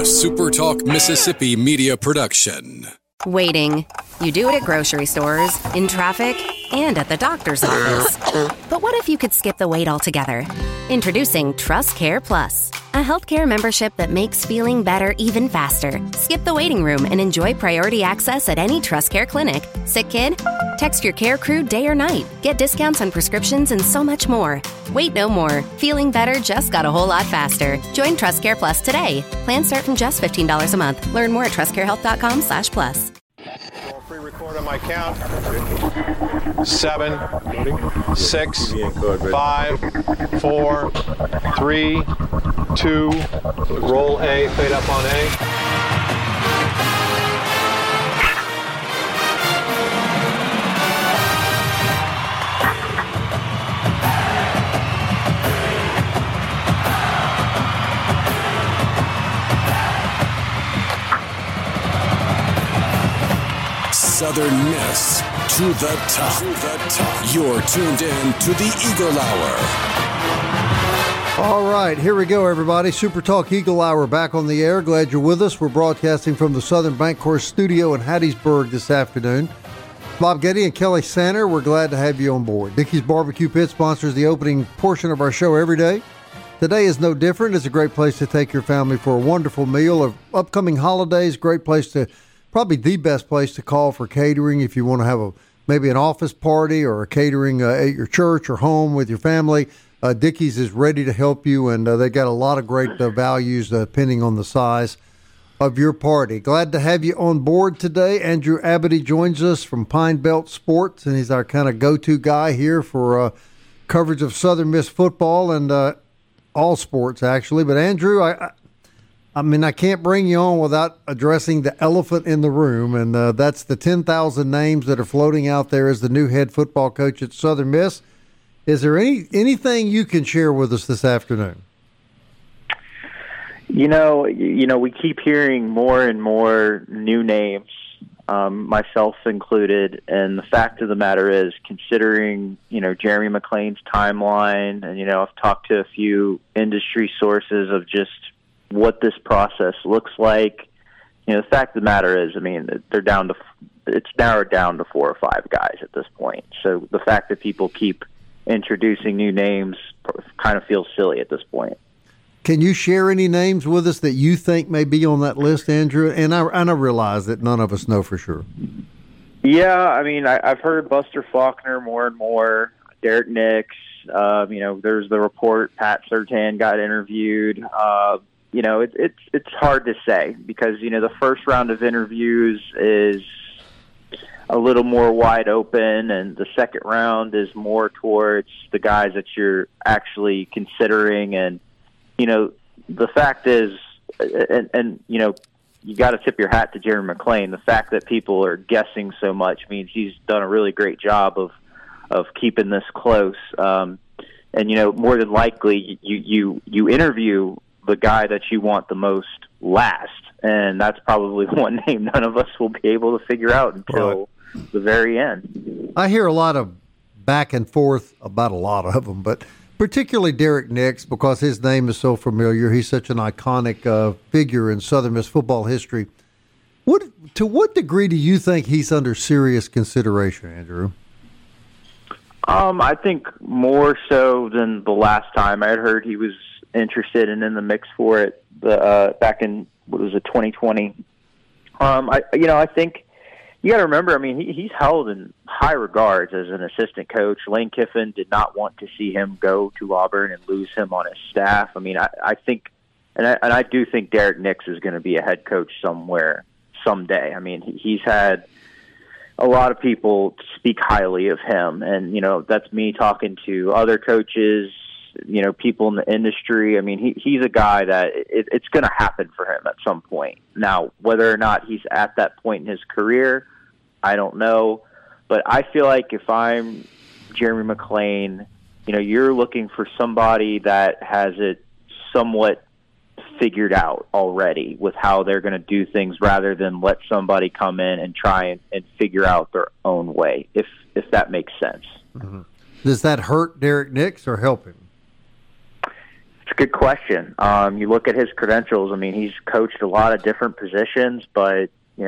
SuperTalk Mississippi media production. Waiting. You do it at grocery stores, in traffic, and at the doctor's office. But what if you could skip the wait altogether? Introducing TrustCare Plus, a healthcare membership that makes feeling better even faster. Skip the waiting room and enjoy priority access at any TrustCare clinic. Sick kid? Text your care crew day or night. Get discounts on prescriptions and so much more. Wait no more. Feeling better just got a whole lot faster. Join TrustCare Plus today. Plans start from just $15 a month. Learn more at trustcarehealth.com/plus. Free record on my count. 7, 6, 5, 4, 3, 2. Roll A, fade up on A. Southern Miss to the top. You're tuned in to the Eagle Hour. All right, here we go, everybody. Super Talk Eagle Hour back on the air. Glad you're with us. We're broadcasting from the Southern Bancorp studio in Hattiesburg this afternoon. Bob Getty and Kelly Sander, we're glad to have you on board. Dickey's Barbecue Pit sponsors the opening portion of our show every day. Today is no different. It's a great place to take your family for a wonderful meal. Of upcoming holidays, great place to, probably the best place to call for catering if you want to have maybe an office party or a catering at your church or home with your family. Dickey's is ready to help you, and they got a lot of great values depending on the size of your party. Glad to have you on board today. Andrew Abity joins us from Pine Belt Sports, and he's our kind of go-to guy here for coverage of Southern Miss football and all sports, actually. But, Andrew, I mean, I can't bring you on without addressing the elephant in the room, and that's the 10,000 names that are floating out there as the new head football coach at Southern Miss. Is there anything you can share with us this afternoon? You know, we keep hearing more and more new names, myself included, and the fact of the matter is, considering, Jeremy McClain's timeline, and, I've talked to a few industry sources of just what this process looks like. The fact of the matter is, it's narrowed down to 4 or 5 guys at this point. So the fact that people keep introducing new names kind of feels silly at this point. Can you share any names with us that you think may be on that list, Andrew? And I realize that none of us know for sure. Yeah, I've heard Buster Faulkner more and more, Derek Nix. There's the report Pat Surtain got interviewed. It's hard to say because, the first round of interviews is a little more wide open, and the second round is more towards the guys that you're actually considering. And, the fact is, you got to tip your hat to Jeremy McClain. The fact that people are guessing so much means he's done a really great job of keeping this close. And, more than likely you interview the guy that you want the most last, and that's probably one name none of us will be able to figure out until the very end. I hear a lot of back and forth about a lot of them, but particularly Derek Nix, because his name is so familiar. He's such an iconic figure in Southern Miss football history. To what degree do you think he's under serious consideration, Andrew? I think more so than the last time. I had heard he was interested and in the mix for it back in, 2020. I think you got to remember, he's held in high regards as an assistant coach. Lane Kiffin did not want to see him go to Auburn and lose him on his staff. I think, and I do think Derek Nix is going to be a head coach somewhere someday. He's had a lot of people speak highly of him, and, that's me talking to other coaches, people in the industry. He's a guy that it's going to happen for him at some point. Now, whether or not he's at that point in his career, I don't know. But I feel like if I'm Jeremy McClain, you're looking for somebody that has it somewhat figured out already with how they're going to do things rather than let somebody come in and try and figure out their own way, if that makes sense. Mm-hmm. Does that hurt Derek Nix or help him? It's a good question. You look at his credentials. I mean, he's coached a lot of different positions, but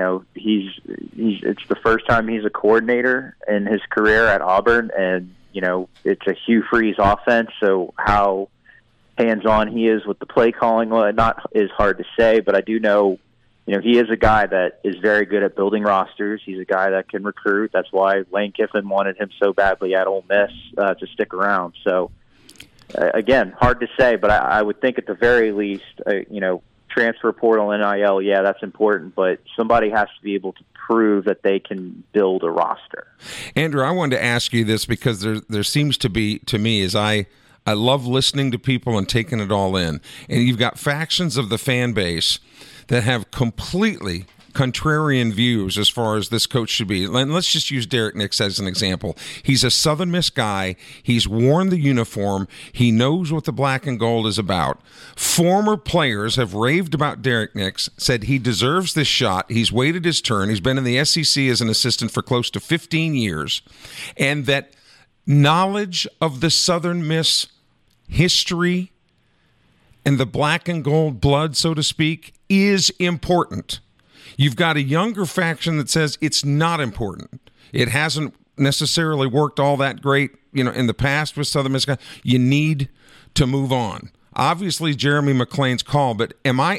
it's the first time he's a coordinator in his career at Auburn, and it's a Hugh Freeze offense. So how hands-on he is with the play calling, not is hard to say, but I do know, he is a guy that is very good at building rosters. He's a guy that can recruit. That's why Lane Kiffin wanted him so badly at Ole Miss to stick around. So, again, hard to say, but I would think at the very least, transfer portal, NIL, yeah, that's important, but somebody has to be able to prove that they can build a roster. Andrew, I wanted to ask you this because there seems to be, to me, as I love listening to people and taking it all in, and you've got factions of the fan base that have completely contrarian views as far as this coach should be. And let's just use Derek Nix as an example. He's a Southern Miss guy. He's worn the uniform. He knows what the black and gold is about. Former players have raved about Derek Nix, said he deserves this shot. He's waited his turn. He's been in the SEC as an assistant for close to 15 years. And that knowledge of the Southern Miss history and the black and gold blood, so to speak, is important. You've got a younger faction that says it's not important. It hasn't necessarily worked all that great, in the past with Southern Miss guys. You need to move on. Obviously, Jeremy McClain's call, but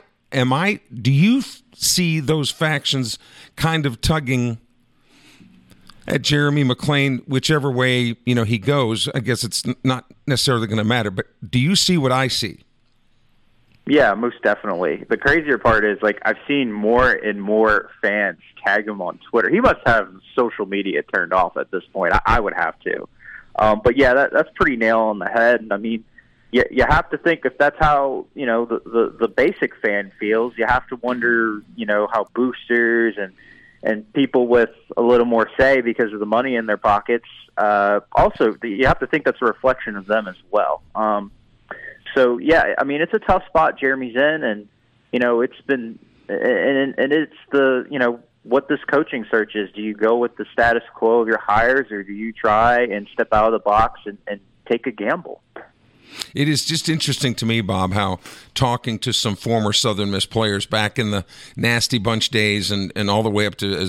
do you see those factions kind of tugging at Jeremy McClain, whichever way, he goes? I guess it's not necessarily going to matter, but do you see what I see? Yeah, most definitely. The crazier part is, I've seen more and more fans tag him on Twitter. He must have social media turned off at this point. I would have to. But yeah, that's pretty nail on the head. And I mean, you have to think if that's how, the basic fan feels, you have to wonder, how boosters and people with a little more say because of the money in their pockets, also, you have to think that's a reflection of them as well. So, yeah, I mean, it's a tough spot Jeremy's in, and, it's been – and it's the, what this coaching search is. Do you go with the status quo of your hires, or do you try and step out of the box and take a gamble? It is just interesting to me, Bob, how talking to some former Southern Miss players back in the Nasty Bunch days and all the way up to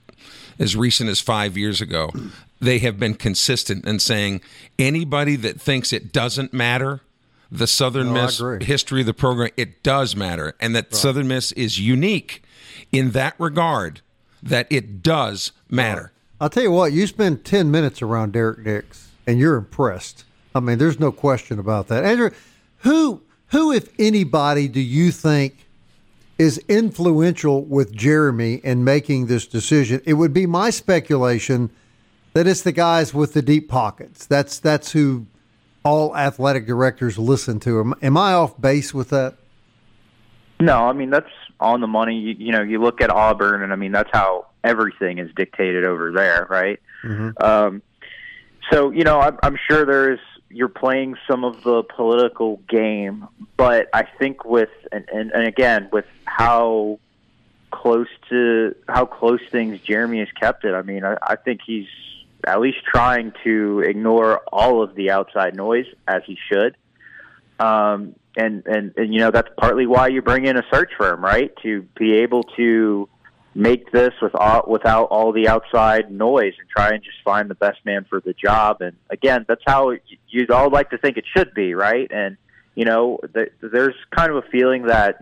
as recent as 5 years ago, they have been consistent in saying anybody that thinks it doesn't matter – the Southern Miss history of the program, it does matter, and that Southern Miss is unique in that regard, that it does matter. I'll tell you what, you spend 10 minutes around Derek Nix, and you're impressed. I mean, there's no question about that. Andrew, who, if anybody, do you think is influential with Jeremy in making this decision? It would be my speculation that it's the guys with the deep pockets. That's who all athletic directors listen to. Am I off base with that? No, I mean, that's on the money. You look at Auburn, and I mean, that's how everything is dictated over there, right? Mm-hmm. So, I'm sure you're playing some of the political game, but I think with, and again, with how close things Jeremy has kept it, I mean, I think he's at least trying to ignore all of the outside noise, as he should. And that's partly why you bring in a search firm, right? To be able to make this without all the outside noise and try and just find the best man for the job. And again, that's how you'd all like to think it should be, right? And, there's kind of a feeling that,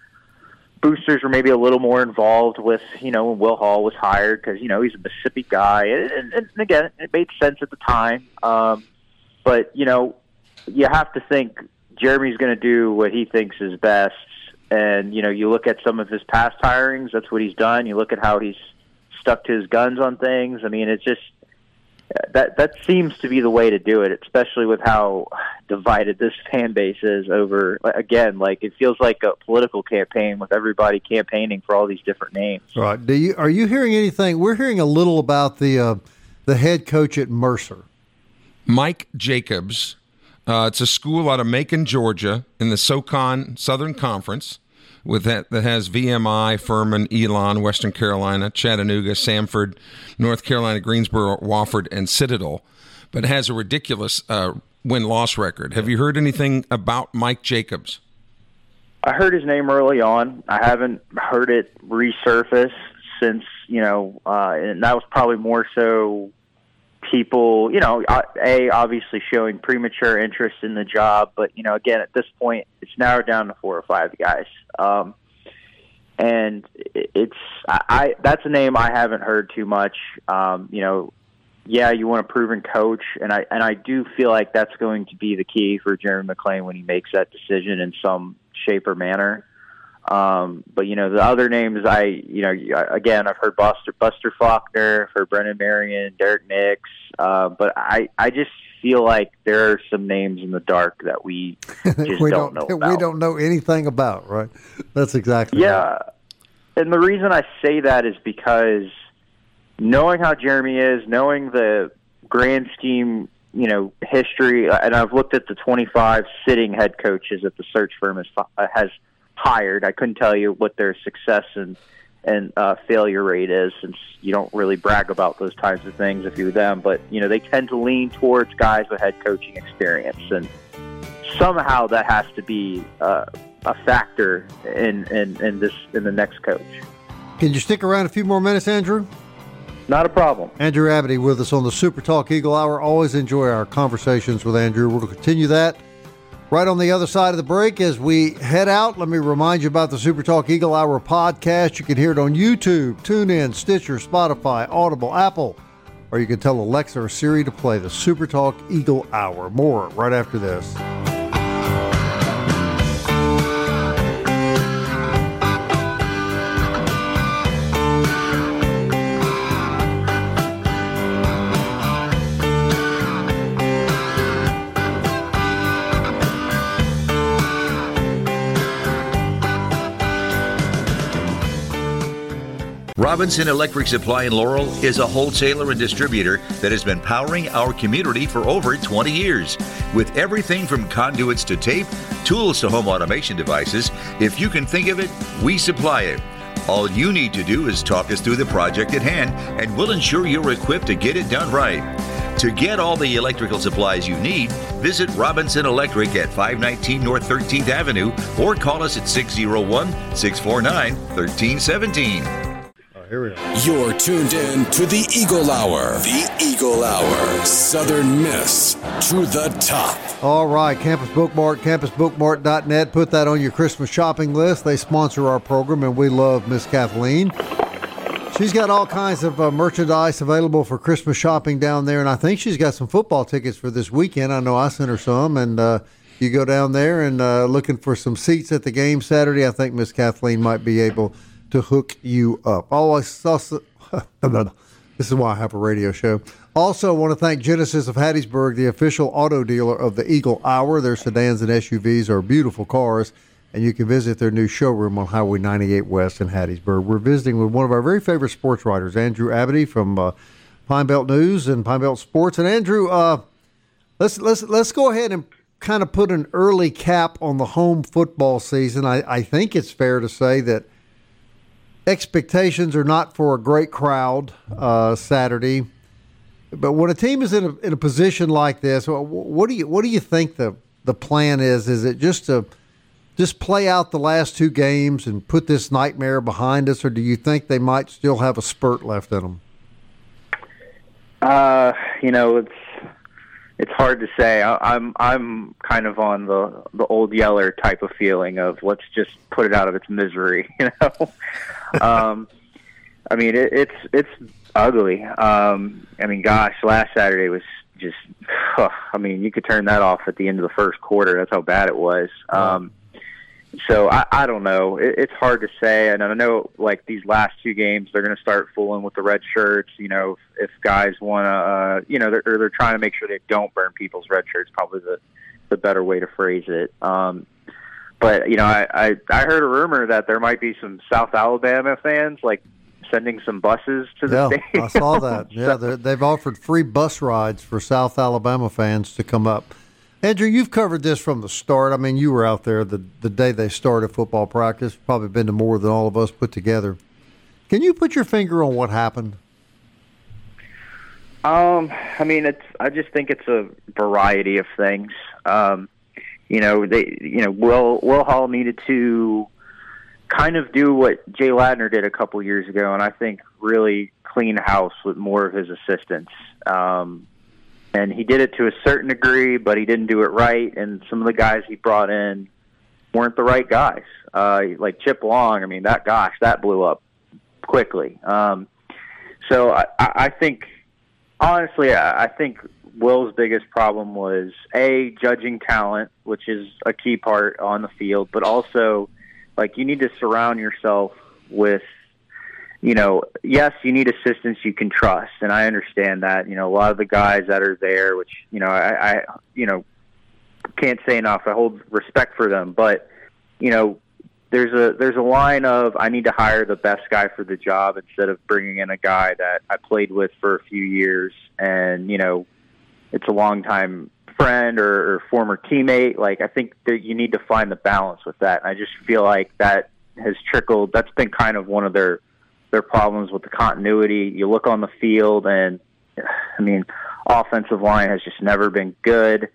boosters were maybe a little more involved with, when Will Hall was hired because, he's a Mississippi guy. And again, it made sense at the time. But, you have to think Jeremy's going to do what he thinks is best. And, you look at some of his past hirings, that's what he's done. You look at how he's stuck to his guns on things. I mean, it's just that seems to be the way to do it, especially with how divided this fan base is over, again, it feels like a political campaign with everybody campaigning for all these different names. Right. Are you hearing anything? We're hearing a little about the head coach at Mercer. Mike Jacobs. It's a school out of Macon, Georgia, in the SoCon Southern Conference, that has VMI, Furman, Elon, Western Carolina, Chattanooga, Samford, North Carolina, Greensboro, Wofford, and Citadel, but it has a ridiculous win-loss record. Have you heard anything about Mike Jacobs? I heard his name early on. I haven't heard it resurface since, and that was probably more so people, obviously showing premature interest in the job. But, again, at this point, it's narrowed down to 4 or 5 guys. And that's a name I haven't heard too much. You want a proven coach, and I do feel like that's going to be the key for Jeremy McClain when he makes that decision in some shape or manner. But the other names, again, I've heard Buster Faulkner, I've heard Brendan Marion, Derek Nix, but I just feel like there are some names in the dark that we just don't know about. We don't know anything about, right? That's exactly right. And the reason I say that is because knowing how Jeremy is, knowing the grand scheme, history, and I've looked at the 25 sitting head coaches that the search firm has hired. I couldn't tell you what their success and failure rate is, since you don't really brag about those types of things if you're them. But they tend to lean towards guys with head coaching experience, and somehow that has to be a factor in the next coach. Can you stick around a few more minutes, Andrew? Not a problem. Andrew Abity with us on the Super Talk Eagle Hour. Always enjoy our conversations with Andrew. We'll continue that right on the other side of the break. As we head out, let me remind you about the Super Talk Eagle Hour podcast. You can hear it on YouTube, TuneIn, Stitcher, Spotify, Audible, Apple, or you can tell Alexa or Siri to play the Super Talk Eagle Hour. More right after this. Robinson Electric Supply in Laurel is a wholesaler and distributor that has been powering our community for over 20 years. With everything from conduits to tape, tools to home automation devices, if you can think of it, we supply it. All you need to do is talk us through the project at hand, and we'll ensure you're equipped to get it done right. To get all the electrical supplies you need, visit Robinson Electric at 519 North 13th Avenue or call us at 601-649-1317. Here we are. You're tuned in to the Eagle Hour. The Eagle Hour. Southern Miss to the top. All right, Campus Bookmart, campusbookmart.net. Put that on your Christmas shopping list. They sponsor our program, and we love Miss Kathleen. She's got all kinds of merchandise available for Christmas shopping down there, and I think she's got some football tickets for this weekend. I know I sent her some, and you go down there and looking for some seats at the game Saturday. I think Miss Kathleen might be able to hook you up. Also, this is why I have a radio show. Also, I want to thank Genesis of Hattiesburg, the official auto dealer of the Eagle Hour. Their sedans and SUVs are beautiful cars, and you can visit their new showroom on Highway 98 West in Hattiesburg. We're visiting with one of our very favorite sports writers, Andrew Abity from Pine Belt News and Pine Belt Sports. And Andrew, let's go ahead and kind of put an early cap on the home football season. I think it's fair to say that expectations are not for a great crowd Saturday, but when a team is in a position like this, what do you think the plan is? Is it just to play out the last two games and put this nightmare behind us, or do you think they might still have a spurt left in them? It's hard to say. I'm kind of on the old Yeller type of feeling of let's just put it out of its misery, I mean, it's ugly. Gosh, last Saturday was just, you could turn that off at the end of the first quarter. That's how bad it was. So I don't know. It's hard to say. And I know, like, these last two games, they're going to start fooling with the red shirts. If guys want to, they're trying to make sure they don't burn people's red shirts, probably the better way to phrase it. But, I heard a rumor that there might be some South Alabama fans, like, sending some buses to the stadium. I saw that. Yeah, they've offered free bus rides for South Alabama fans to come up. Andrew, you've covered this from the start. I mean, you were out there the day they started football practice, probably been to more than all of us put together. Can you put your finger on what happened? I mean, I just think it's a variety of things. Will Hall needed to kind of do what Jay Ladner did a couple years ago, and I think really clean house with more of his assistants. And he did it to a certain degree, but he didn't do it right. And some of the guys he brought in weren't the right guys. Like Chip Long, I mean, that blew up quickly. So I think, honestly, I think Will's biggest problem was, A, judging talent, which is a key part on the field, but also, like, you need to surround yourself with, yes, you need assistants you can trust, and I understand that. A lot of the guys that are there, which, I can't say enough, I hold respect for them, but, there's a line of, I need to hire the best guy for the job instead of bringing in a guy that I played with for a few years and, it's a longtime friend or former teammate. Like, I think that you need to find the balance with that. And I just feel like that has trickled. That's been kind of one of their problems with the continuity. You look on the field and, I mean, offensive line has just never been good.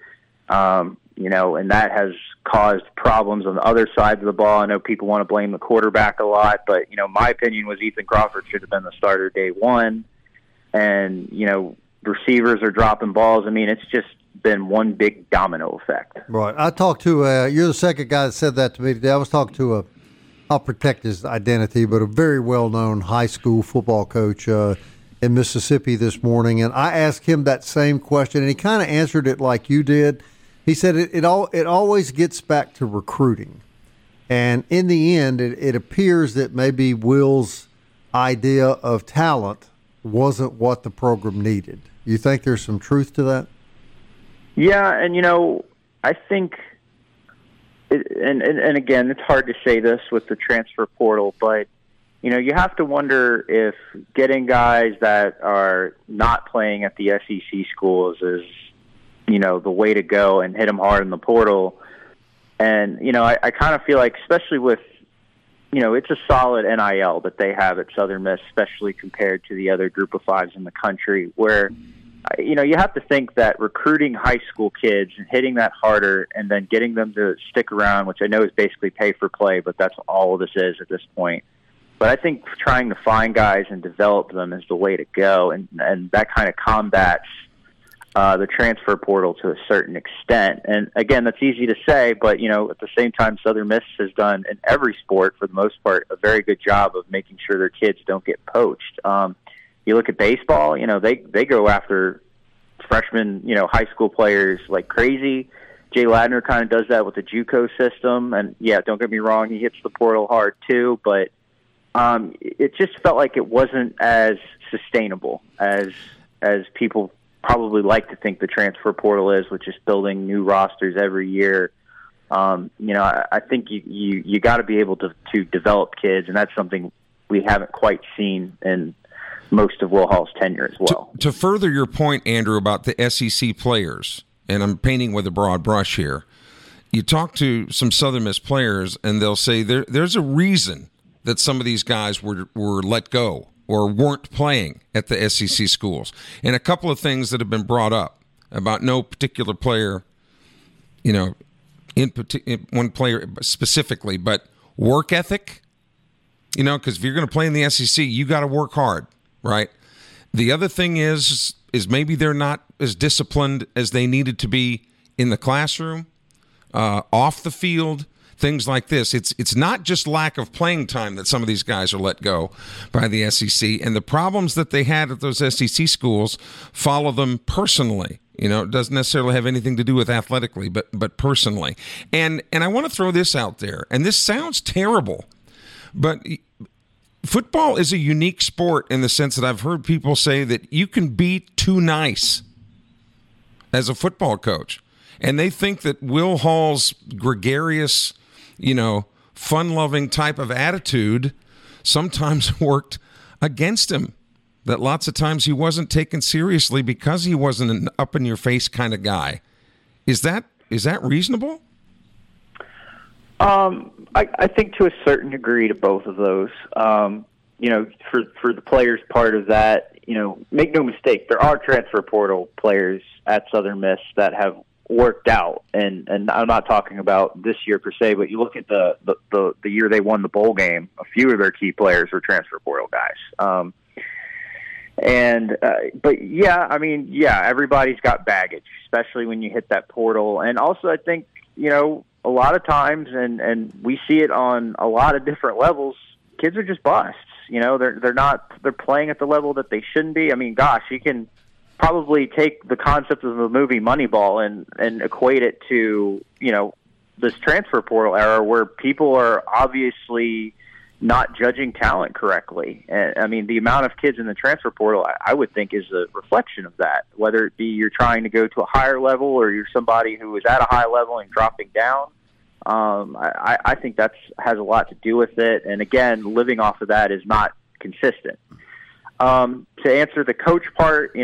And that has caused problems on the other sides of the ball. I know people want to blame the quarterback a lot, but, my opinion was Ethan Crawford should have been the starter day one. And, receivers are dropping balls. I mean, it's just been one big domino effect. Right. I talked to, you're the second guy that said that to me today. I was talking to I'll protect his identity, but a very well-known high school football coach in Mississippi this morning. And I asked him that same question, and he kind of answered it like you did. He said it always gets back to recruiting. And in the end, it appears that maybe Will's idea of talent wasn't what the program needed. You think there's some truth to that? Yeah, and I think, and again, it's hard to say this with the transfer portal, but you have to wonder if getting guys that are not playing at the SEC schools is, the way to go and hit them hard in the portal. And I kind of feel like, especially with, it's a solid NIL that they have at Southern Miss, especially compared to the other group of fives in the country, where, you have to think that recruiting high school kids and hitting that harder and then getting them to stick around, which I know is basically pay for play, but that's all this is at this point. But I think trying to find guys and develop them is the way to go, and that kind of combats the transfer portal to a certain extent. And again, that's easy to say, but at the same time, Southern Miss has done in every sport, for the most part, a very good job of making sure their kids don't get poached. You look at baseball, they go after freshmen, high school players like crazy. Jay Ladner kind of does that with the JUCO system, and yeah, don't get me wrong, he hits the portal hard too, but it just felt like it wasn't as sustainable as people probably like to think the transfer portal is, which is building new rosters every year. I think you got to be able to develop kids, and that's something we haven't quite seen in most of Will Hall's tenure as well. To further your point, Andrew, about the SEC players, and I'm painting with a broad brush here, you talk to some Southern Miss players, and they'll say there's a reason that some of these guys were let go or weren't playing at the SEC schools. And a couple of things that have been brought up about no particular player, one player specifically, but work ethic, because if you're going to play in the SEC, you got to work hard, right? The other thing is maybe they're not as disciplined as they needed to be in the classroom, off the field, things like this. It's not just lack of playing time that some of these guys are let go by the SEC, and the problems that they had at those SEC schools follow them personally. It doesn't necessarily have anything to do with athletically, but personally. And I want to throw this out there, and this sounds terrible, but football is a unique sport in the sense that I've heard people say that you can be too nice as a football coach. And they think that Will Hall's gregarious, fun-loving type of attitude sometimes worked against him. That lots of times he wasn't taken seriously because he wasn't an up-in-your-face kind of guy. Is that reasonable? I think to a certain degree to both of those. For the players' part of that, make no mistake, there are transfer portal players at Southern Miss that have worked out, and I'm not talking about this year per se, but you look at the year they won the bowl game, a few of their key players were transfer portal guys. But yeah, I mean, everybody's got baggage, especially when you hit that portal. And also, I think, a lot of times, and we see it on a lot of different levels, kids are just busts. They're playing at the level that they shouldn't be. I mean, gosh, you can probably take the concept of the movie Moneyball and equate it to, this transfer portal era where people are obviously not judging talent correctly. And I mean, the amount of kids in the transfer portal, I would think, is a reflection of that, whether it be you're trying to go to a higher level or you're somebody who is at a high level and dropping down. I think that has a lot to do with it. And again, living off of that is not consistent. To answer the coach part,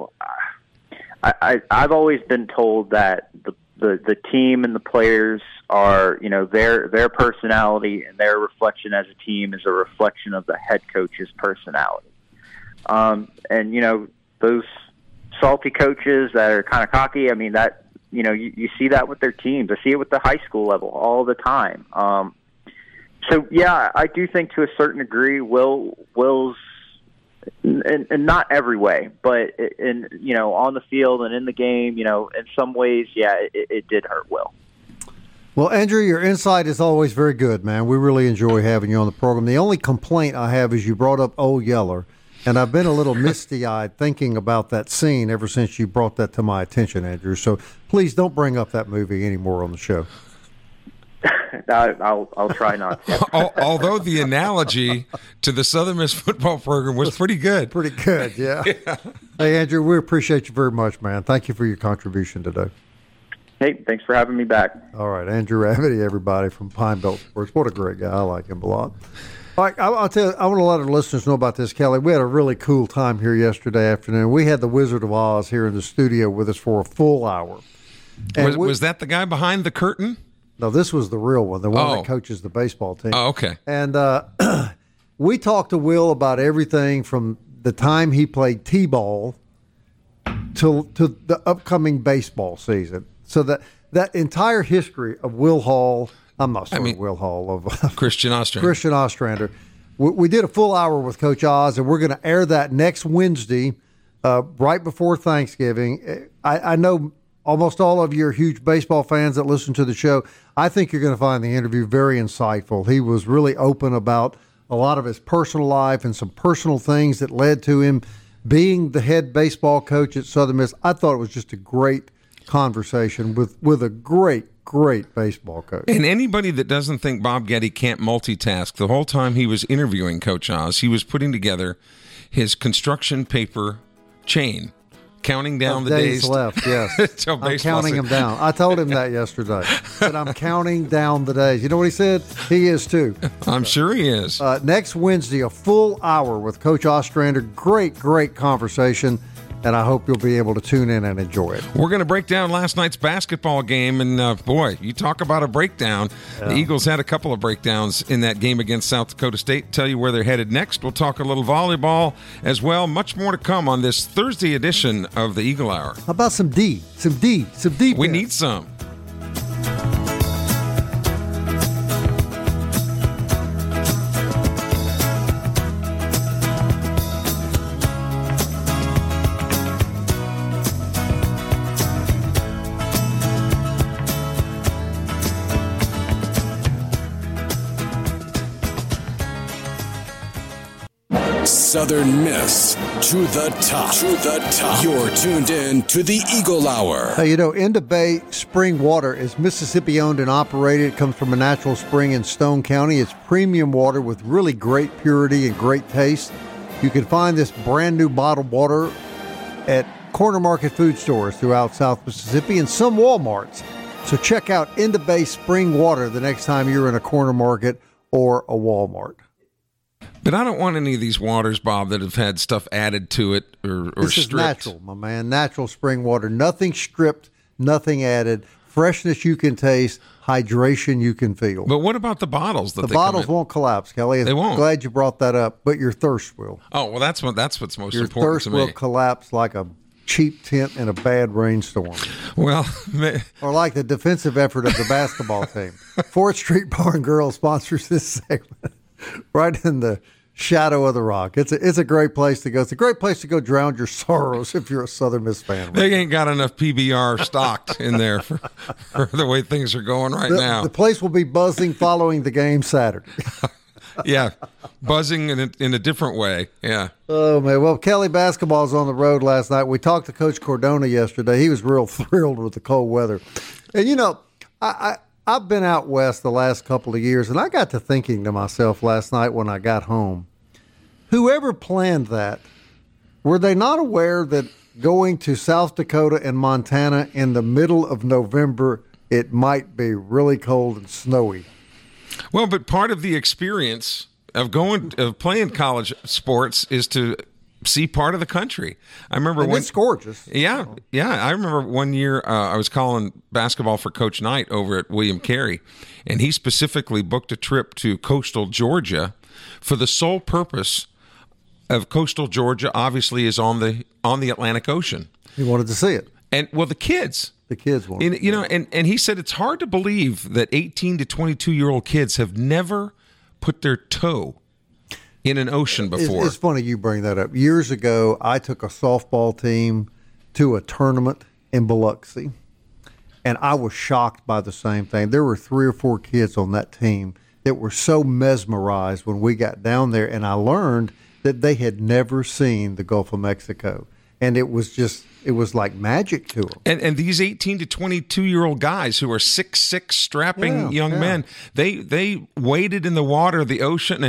I've always been told that the team and the players are, their personality and their reflection as a team is a reflection of the head coach's personality. And those salty coaches that are kind of cocky, I mean, that, you see that with their teams. I see it with the high school level all the time. So yeah, I do think to a certain degree, Will's, and not every way, but on the field and in the game, in some ways, it did hurt Will. Well, Andrew, your insight is always very good, man. We really enjoy having you on the program. The only complaint I have is you brought up Old Yeller, and I've been a little misty-eyed thinking about that scene ever since you brought that to my attention, Andrew. So please don't bring up that movie anymore on the show. I'll try not to. Although the analogy to the Southern Miss football program was pretty good. Pretty good, yeah. Hey, Andrew, we appreciate you very much, man. Thank you for your contribution today. Hey, thanks for having me back. All right, Andrew Avity, everybody from Pine Belt Sports. What a great guy. I like him a lot. All right, I'll tell you, I want to let our listeners know about this, Kelly. We had a really cool time here yesterday afternoon. We had the Wizard of Oz here in the studio with us for a full hour. Was that the guy behind the curtain? No, this was the real one, the one that coaches the baseball team. Oh, okay. And we talked to Will about everything from the time he played T-ball to the upcoming baseball season. So that entire history of Will Hall, Will Hall, of Christian Ostrander. Christian Ostrander. We did a full hour with Coach Oz, and we're going to air that next Wednesday, right before Thanksgiving. I know almost all of you are huge baseball fans that listen to the show. I think you're going to find the interview very insightful. He was really open about a lot of his personal life and some personal things that led to him being the head baseball coach at Southern Miss. I thought it was just a great conversation with a great baseball coach. And anybody that doesn't think Bob Getty can't multitask, the whole time he was interviewing Coach Oz, he was putting together his construction paper chain, counting down the days left. Yes, I'm counting them down. I told him that yesterday. That I'm counting down the days. You know what he said? He is too. I'm sure he is. Next Wednesday, a full hour with Coach Ostrander. Great conversation. And I hope you'll be able to tune in and enjoy it. We're going to break down last night's basketball game. And, boy, you talk about a breakdown. Yeah. The Eagles had a couple of breakdowns in that game against South Dakota State. Tell you where they're headed next. We'll talk a little volleyball as well. Much more to come on this Thursday edition of the Eagle Hour. How about some D? Some D. We need some. Southern Miss to the top. You're tuned in to the Eagle Hour. Hey, Into Bay Spring Water is Mississippi owned and operated. It comes from a natural spring in Stone County. It's premium water with really great purity and great taste. You can find this brand new bottled water at corner market food stores throughout South Mississippi and some Walmarts. So check out Into Bay Spring Water the next time you're in a corner market or a Walmart. But I don't want any of these waters, Bob, that have had stuff added to it or this stripped. This is natural, my man. Natural spring water. Nothing stripped, nothing added. freshness you can taste, hydration you can feel. But what about the bottles? The bottles won't collapse, Kelly. They won't. Glad you brought that up, but your thirst will. Oh, well, that's what's most your important to me. Your thirst will collapse like a cheap tent in a bad rainstorm. Well, or like the defensive effort of the basketball team. 4th Street Bar and Grill sponsors this segment right in the shadow of the rock. It's a great place to go. It's a great place to go drown your sorrows if you're a Southern Miss fan. They ain't got enough PBR stocked in there for the way things are going right now. The place will be buzzing following the game Saturday. Yeah, buzzing in a different way. Yeah. Oh, man. Well, Kelly basketball's on the road last night. We talked to Coach Cordona yesterday. He was real thrilled with the cold weather. And, you know, I've been out west the last couple of years, and I got to thinking to myself last night when I got home, whoever planned that, were they not aware that going to South Dakota and Montana in the middle of November, it might be really cold and snowy? Well, but part of the experience of playing college sports is to see part of the country. I remember and it's gorgeous. Yeah. I remember one year I was calling basketball for Coach Knight over at William Carey, and he specifically booked a trip to coastal Georgia for the sole purpose of coastal Georgia. Obviously, is on the Atlantic Ocean. He wanted to see it, and well, the kids wanted. And, you know, and he said it's hard to believe that 18 to 22-year-old kids have never put their toe in an ocean before. It's funny you bring that up. Years ago, I took a softball team to a tournament in Biloxi, and I was shocked by the same thing. There were 3 or 4 kids on that team that were so mesmerized when we got down there, and I learned that they had never seen the Gulf of Mexico. And it was like magic to them. And these 18 to 22-year-old guys who are 6'6", strapping young men, they waded in the water of the ocean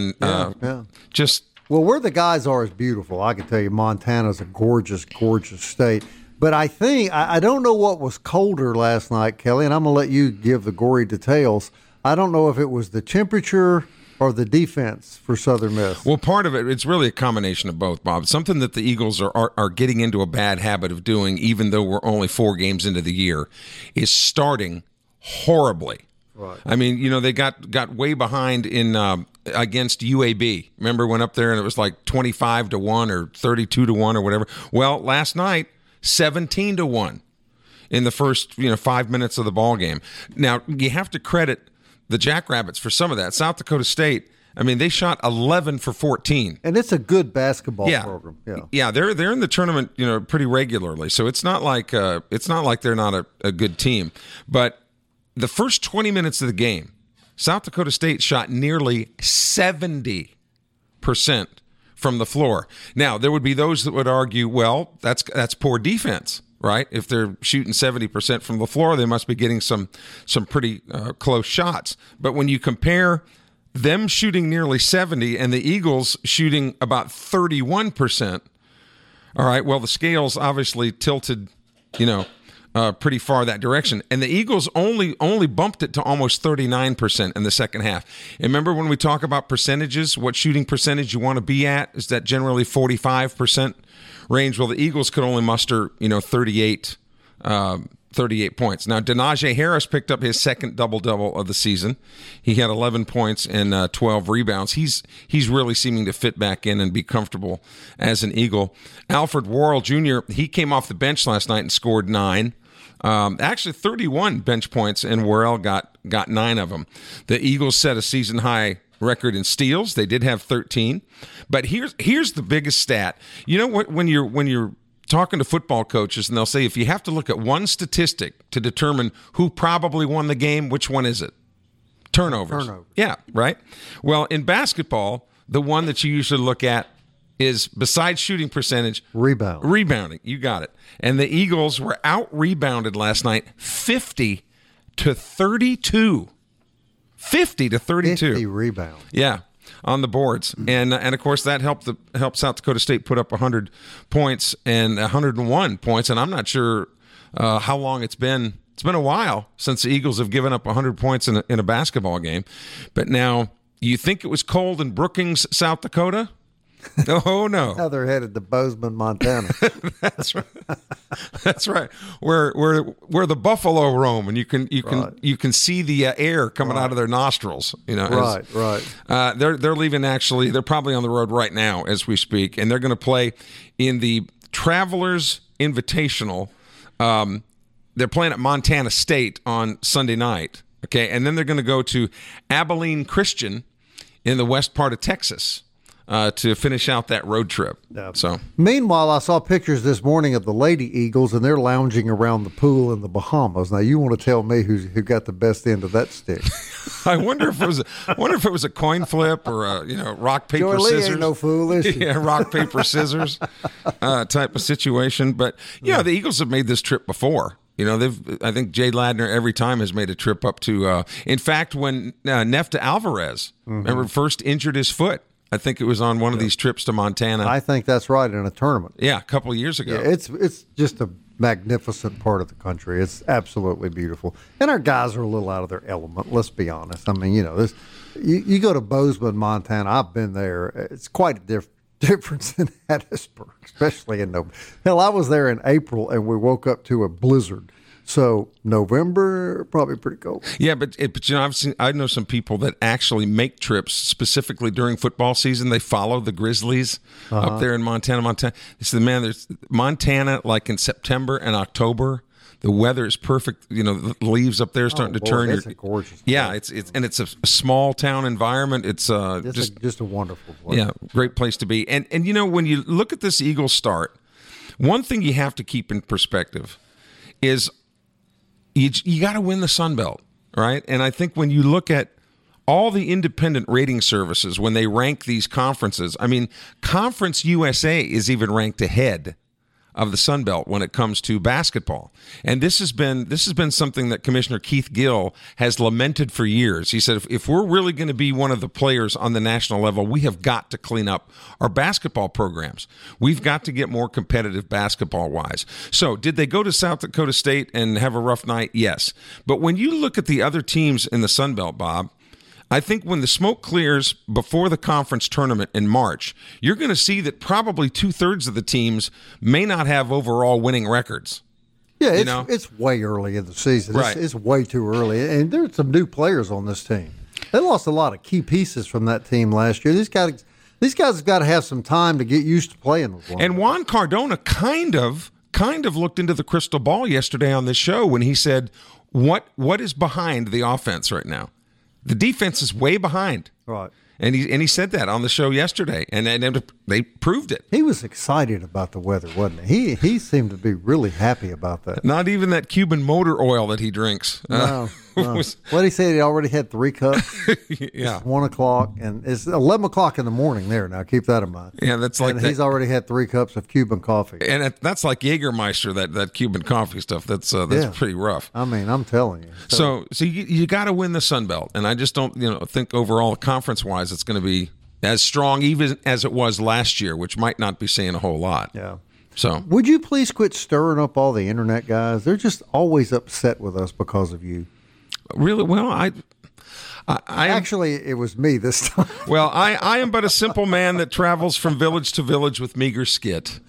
and just. Well, where the guys are is beautiful. I can tell you, Montana's a gorgeous, gorgeous state. But I think I don't know what was colder last night, Kelly, and I'm going to let you give the gory details. I don't know if it was the temperature or the defense for Southern Miss. Well, part of it's really a combination of both, Bob. Something that the Eagles are getting into a bad habit of doing, even though we're only 4 games into the year, is starting horribly. Right. I mean, you know, they got way behind in against UAB. Remember, went up there and it was like 25-1 or 32-1 or whatever. Well, last night, 17-1 in the first 5 minutes of the ball game. Now, you have to credit the Jackrabbits for some of that. South Dakota State, I mean, they shot 11 for 14. And it's a good basketball program. Yeah, they're in the tournament, pretty regularly. So it's not like they're not a good team. But the first 20 minutes of the game, South Dakota State shot nearly 70% from the floor. Now, there would be those that would argue, well, that's poor defense. Right? If they're shooting 70% from the floor, they must be getting some pretty close shots. But when you compare them shooting nearly 70 and the Eagles shooting about 31%, all right, well, the scales obviously tilted, pretty far that direction. And the Eagles only bumped it to almost 39% in the second half. And remember when we talk about percentages, what shooting percentage you want to be at? Is that generally 45% range? Well, the Eagles could only muster, 38 points. Now, Denaje Harris picked up his second double-double of the season. He had 11 points and 12 rebounds. He's really seeming to fit back in and be comfortable as an Eagle. Alfred Worrell Jr., he came off the bench last night and scored 9. Actually 31 bench points, and Worrell got 9 of them. The Eagles set a season-high record in steals. They did have 13. But here's the biggest stat. You know what? When you're talking to football coaches, and they'll say if you have to look at one statistic to determine who probably won the game, which one is it? Turnovers. Yeah, right? Well, in basketball, the one that you usually look at is, besides shooting percentage, rebounding. You got it. And the Eagles were out-rebounded last night 50-32. 50-32. 50 rebounds. Yeah, on the boards. And of course, that helped South Dakota State put up 100 points and 101 points. And I'm not sure how long it's been. It's been a while since the Eagles have given up 100 points in a basketball game. But now, you think it was cold in Brookings, South Dakota? Oh no! Now they're headed to Bozeman, Montana. That's right. That's right. Where the buffalo roam, and you can see the air coming out of their nostrils. Right. They're leaving. Actually, they're probably on the road right now as we speak, and they're going to play in the Travelers Invitational. They're playing at Montana State on Sunday night. Okay, and then they're going to go to Abilene Christian in the west part of Texas. To finish out that road trip. Yeah. So, meanwhile, I saw pictures this morning of the Lady Eagles, and they're lounging around the pool in the Bahamas. Now, you want to tell me who got the best end of that stick? I wonder if it was a coin flip or a rock paper Joy Lee scissors. Ain't no fool, is she? Yeah, rock paper scissors type of situation. But the Eagles have made this trip before. I think Jay Ladner every time has made a trip up to. In fact, when Nefta Alvarez remember first injured his foot. I think it was on one of these trips to Montana. I think that's right, in a tournament. Yeah, a couple of years ago. Yeah, it's just a magnificent part of the country. It's absolutely beautiful. And our guys are a little out of their element, let's be honest. I mean, this you go to Bozeman, Montana. I've been there. It's quite a difference in Hattiesburg, especially in November. Hell, I was there in April, and we woke up to a blizzard. So November, probably pretty cold. Yeah, but I know some people that actually make trips specifically during football season. They follow the Grizzlies up there in Montana. They said, man, there's Montana, like in September and October, the weather is perfect. The leaves up there are starting to turn. It's a gorgeous place. Yeah, it's a small town environment. It's just a wonderful place. Yeah, great place to be. And when you look at this Eagles start, one thing you have to keep in perspective is you got to win the Sun Belt, right? And I think when you look at all the independent rating services, when they rank these conferences, I mean, Conference USA is even ranked ahead of the Sun Belt when it comes to basketball. And this has been something that Commissioner Keith Gill has lamented for years. He said, if we're really going to be one of the players on the national level, we have got to clean up our basketball programs. We've got to get more competitive basketball-wise. So did they go to South Dakota State and have a rough night? Yes. But when you look at the other teams in the Sun Belt, Bob, I think when the smoke clears before the conference tournament in March, you're going to see that probably 2/3 of the teams may not have overall winning records. Yeah, it's way early in the season. Right. It's way too early. And there's some new players on this team. They lost a lot of key pieces from that team last year. These guys have got to have some time to get used to playing with one. And Juan Cardona kind of looked into the crystal ball yesterday on this show when he said, what is behind the offense right now? The defense is way behind. Right. And he said that on the show yesterday, and they proved it. He was excited about the weather, wasn't he? He seemed to be really happy about that. Not even that Cuban motor oil that he drinks. No. What did he say? He already had 3 cups. Yeah. It's 1 o'clock, and it's 11 o'clock in the morning there now. Keep that in mind. Yeah, that's like and he's already had 3 cups of Cuban coffee. And that's like Jägermeister, that Cuban coffee stuff. That's pretty rough. I mean, I'm telling you. So you got to win the Sun Belt, and I just don't think overall conference-wise it's going to be as strong even as it was last year, which might not be saying a whole lot. Yeah. So would you please quit stirring up all the internet guys? They're just always upset with us because of you. Really? Well, I actually, it was me this time. Well, I am but a simple man that travels from village to village with meager skit.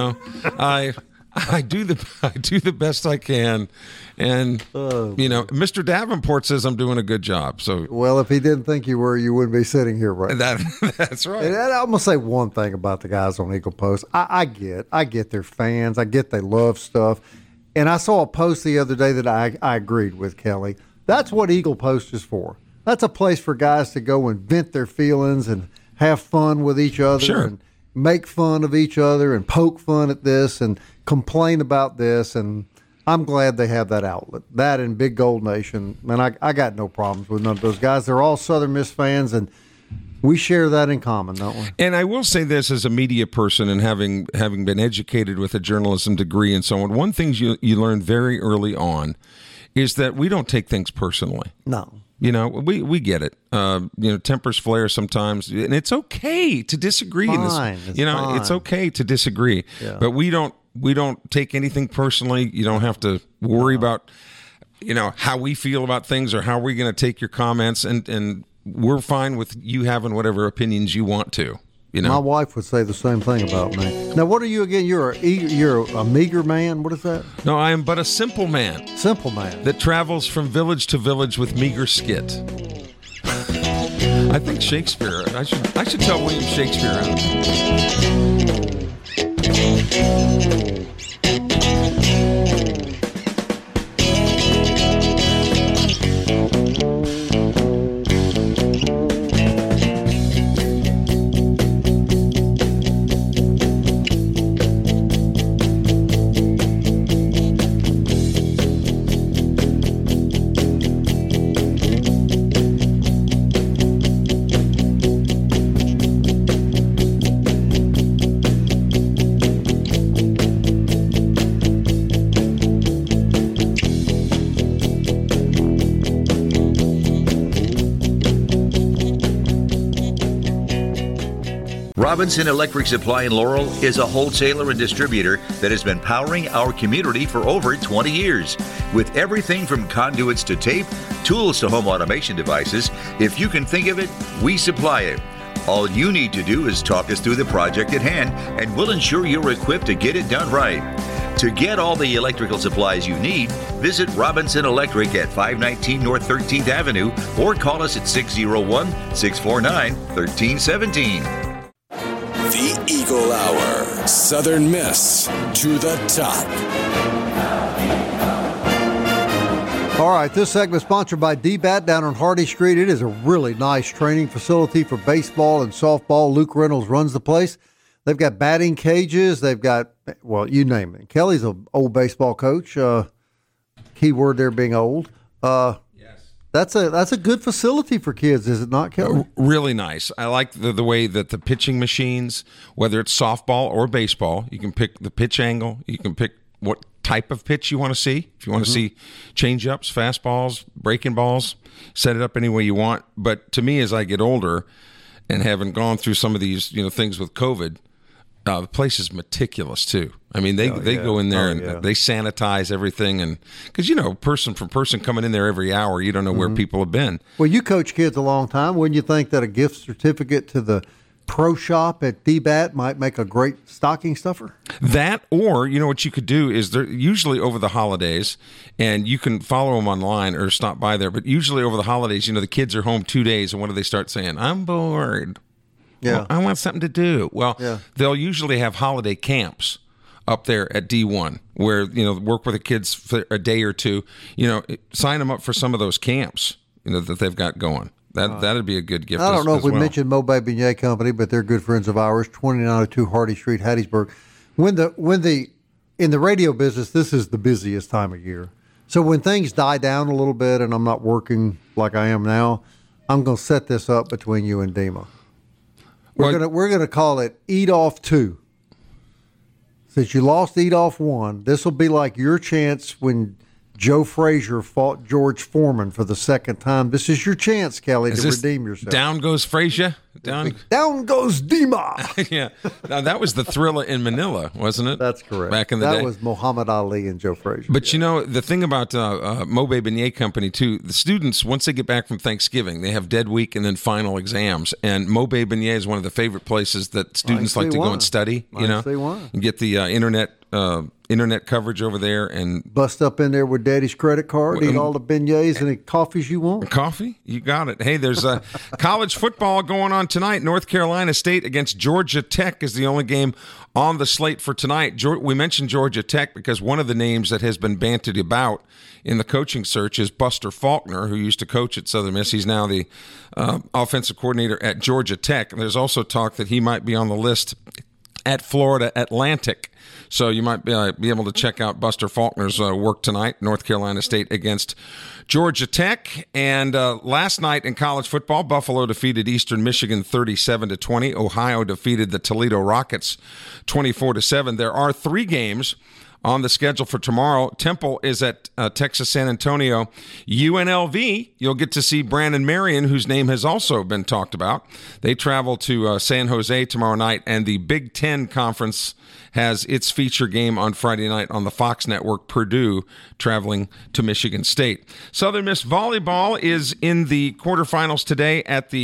I do the best I can, and Mr. Davenport says I'm doing a good job. So, well, if he didn't think you were, you wouldn't be sitting here right now. That's right. And I'm gonna say one thing about the guys on Eagle Post. I get they're fans. I get they love stuff, and I saw a post the other day that I agreed with, Kelly. That's what Eagle Post is for. That's a place for guys to go and vent their feelings and have fun with each other. Sure. And make fun of each other and poke fun at this and complain about this. And I'm glad they have that outlet. That and Big Gold Nation. And I got no problems with none of those guys. They're all Southern Miss fans, and we share that in common, don't we? And I will say this as a media person and having been educated with a journalism degree and so on, one thing you learn very early on is that we don't take things personally. No. We get it. Tempers flare sometimes, and it's okay to disagree. Fine. It's okay to disagree. Yeah. But we don't take anything personally. You don't have to worry about, how we feel about things or how we're going to take your comments, and we're fine with you having whatever opinions you want to. You know, My wife would say the same thing about me. Now, what are you again? You're a meager man. What is that? no, I am but a simple man Simple man. that travels from village to village with meager skit. I think Shakespeare. I should tell William Shakespeare out. Robinson Electric Supply in Laurel is a wholesaler and distributor that has been powering our community for over 20 years. With everything from conduits to tape, tools to home automation devices, if you can think of it, we supply it. All you need to do is talk us through the project at hand, and we'll ensure you're equipped to get it done right. To get all the electrical supplies you need, visit Robinson Electric at 519 North 13th Avenue or call us at 601-649-1317. The Eagle Hour. Southern Miss to the top. All right, this segment is sponsored by DBAT down on Hardy Street. It is a really nice training facility for baseball and softball. Luke Reynolds runs the place. They've got batting cages. They've got, well, you name it. Kelly's an old baseball coach. Key word there being old. That's a good facility for kids, is it not, Kelly? Really nice. I like the way that the pitching machines, whether it's softball or baseball, you can pick the pitch angle. You can pick what type of pitch you want to see. If you want to see change-ups, fastballs, breaking balls, set it up any way you want. But to me, as I get older and having gone through some of these things with COVID, the place is meticulous too. I mean, they go in there and they sanitize everything, and because person from person coming in there every hour, you don't know where people have been. Well, you coach kids a long time. Wouldn't you think that a gift certificate to the pro shop at DBAT might make a great stocking stuffer? That, or what you could do is they're usually over the holidays, and you can follow them online or stop by there. But usually over the holidays, the kids are home 2 days, and what do they start saying? I'm bored. Yeah, well, I want something to do. Well, they'll usually have holiday camps up there at D1 where, work with the kids for a day or two, sign them up for some of those camps, that they've got going. That'd be a good gift. I don't know if we well. mentioned Mobile Beignet Company, but they're good friends of ours, 2902 Hardy Street, Hattiesburg. In the radio business, this is the busiest time of year. So when things die down a little bit and I'm not working like I am now, I'm going to set this up between you and Dima. We're gonna call it Eat Off 2. Since you lost Eat Off 1, this will be like your chance when Joe Frazier fought George Foreman for the second time. This is your chance, Kelly, to redeem yourself. Down goes Frazier. Down goes Dima. Yeah. Now, that was the Thrilla in Manila, wasn't it? That's correct. Back in the day. That was Muhammad Ali and Joe Frazier. But the thing about Mobile Beignet Company, too, the students, once they get back from Thanksgiving, they have dead week and then final exams. And Mobile Beignet is one of the favorite places that students like to go and study. And get the internet coverage over there and bust up in there with Daddy's credit card, eat all the beignets and the coffees you want. Coffee? You got it. Hey, there's college football going on tonight. North Carolina State against Georgia Tech is the only game on the slate for tonight. We mentioned Georgia Tech because one of the names that has been bandied about in the coaching search is Buster Faulkner, who used to coach at Southern Miss. He's now the offensive coordinator at Georgia Tech. There's also talk that he might be on the list at Florida Atlantic. So you might be able to check out Buster Faulkner's work tonight, North Carolina State against Georgia Tech. And last night in college football, Buffalo defeated Eastern Michigan 37-20. Ohio defeated the Toledo Rockets 24-7. There are 3 games on the schedule for tomorrow. Temple is at Texas San Antonio. UNLV, you'll get to see Brandon Marion, whose name has also been talked about. They travel to San Jose tomorrow night, and the Big Ten Conference has its feature game on Friday night on the Fox Network. Purdue traveling to Michigan State. Southern Miss Volleyball is in the quarterfinals today at the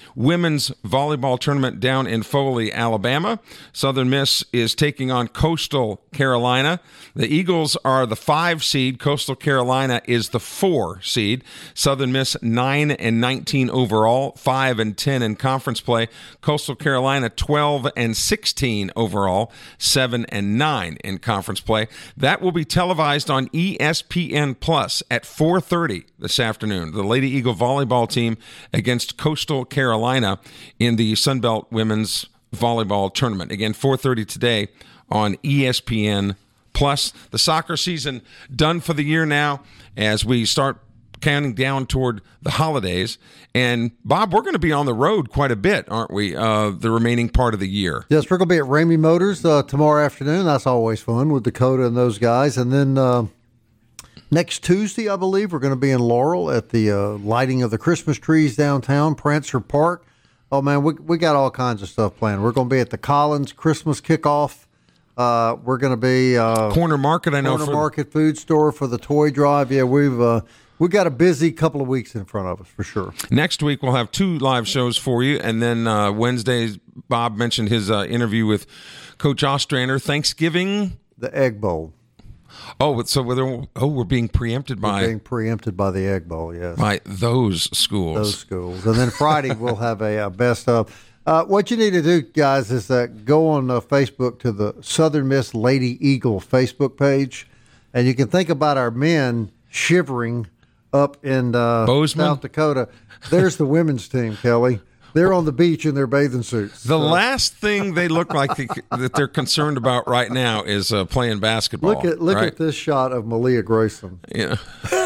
women's volleyball tournament down in Foley, Alabama. Southern Miss is taking on Coastal Carolina. The Eagles are the 5 seed. Coastal Carolina is the 4 seed. Southern Miss 9-19 overall, 5-10 in conference play. Coastal Carolina 12-16 overall, 7-9 in conference play. That will be televised on ESPN Plus at 4:30 this afternoon. The Lady Eagle volleyball team against Coastal Carolina in the Sunbelt Women's Volleyball Tournament. Again, 4:30 today on ESPN Plus. The soccer season done for the year now as we start counting down toward the holidays. And, Bob, we're going to be on the road quite a bit, aren't we, the remaining part of the year? Yes, we're going to be at Ramey Motors tomorrow afternoon. That's always fun with Dakota and those guys. And then next Tuesday, I believe, we're going to be in Laurel at the lighting of the Christmas trees downtown, Prancer Park. Oh, man, we got all kinds of stuff planned. We're going to be at the Collins Christmas kickoff. We're going to be Corner Market, I know. Corner Market food store for the toy drive. Yeah, we've got a busy couple of weeks in front of us for sure. Next week we'll have 2 live shows for you, and then Wednesday, Bob mentioned his interview with Coach Ostrander. Thanksgiving, the Egg Bowl. Oh, so we're being preempted by... We're being preempted by the Egg Bowl, yes. By those schools. Those schools. And then Friday we'll have a best of. What you need to do, guys, is go on Facebook to the Southern Miss Lady Eagle Facebook page, and you can think about our men shivering up in South Dakota. There's the women's team, Kelly. They're on the beach in their bathing suits. The last thing they look like that they're concerned about right now is playing basketball. Look at this shot of Malia Grayson. Yeah.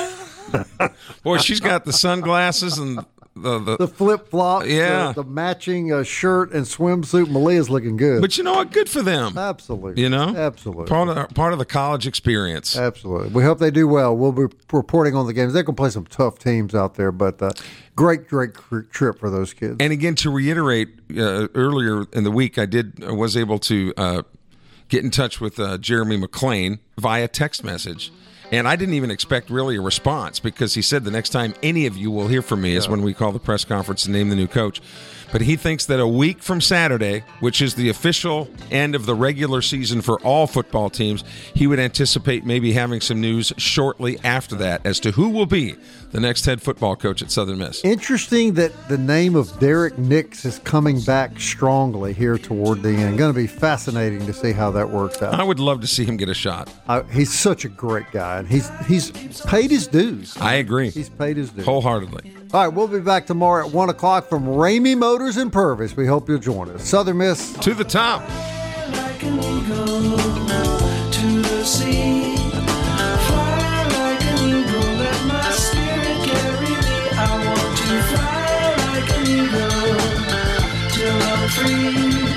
Boy, she's got the sunglasses and the flip-flops, the matching shirt and swimsuit. Malia's looking good. But you know what? Good for them. Absolutely. Absolutely. Part of the college experience. Absolutely. We hope they do well. We'll be reporting on the games. They're going to play some tough teams out there, but great trip for those kids. And again, to reiterate, earlier in the week, I was able to get in touch with Jeremy McClain via text message. And I didn't even expect really a response because he said the next time any of you will hear from me is when we call the press conference to name the new coach. But he thinks that a week from Saturday, which is the official end of the regular season for all football teams, he would anticipate maybe having some news shortly after that as to who will be the next head football coach at Southern Miss. Interesting that the name of Derek Nix is coming back strongly here toward the end. Going to be fascinating to see how that works out. I would love to see him get a shot. He's such a great guy, and he's paid his dues. I agree. He's paid his dues. Wholeheartedly. All right, we'll be back tomorrow at 1 o'clock from Ramey Motors in Purvis. We hope you'll join us. Southern Miss. To the top. Like an eagle to the sea. Fly like an eagle, let my spirit carry me. I want to fly like an eagle till I'm free.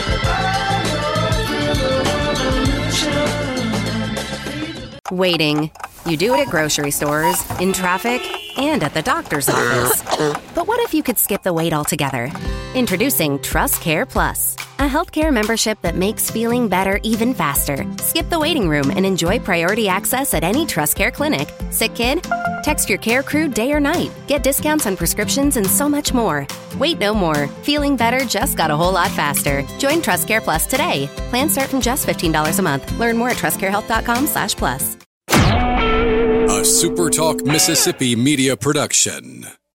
I go through the revolution. Waiting. You do it at grocery stores, in traffic, and at the doctor's office. But what if you could skip the wait altogether? Introducing Trust Care Plus, a healthcare membership that makes feeling better even faster. Skip the waiting room and enjoy priority access at any Trust Care clinic. Sick kid? Text your care crew day or night. Get discounts on prescriptions and so much more. Wait no more. Feeling better just got a whole lot faster. Join Trust Care Plus today. Plans start from just $15 a month. Learn more at trustcarehealth.com/plus. A SuperTalk Mississippi media production.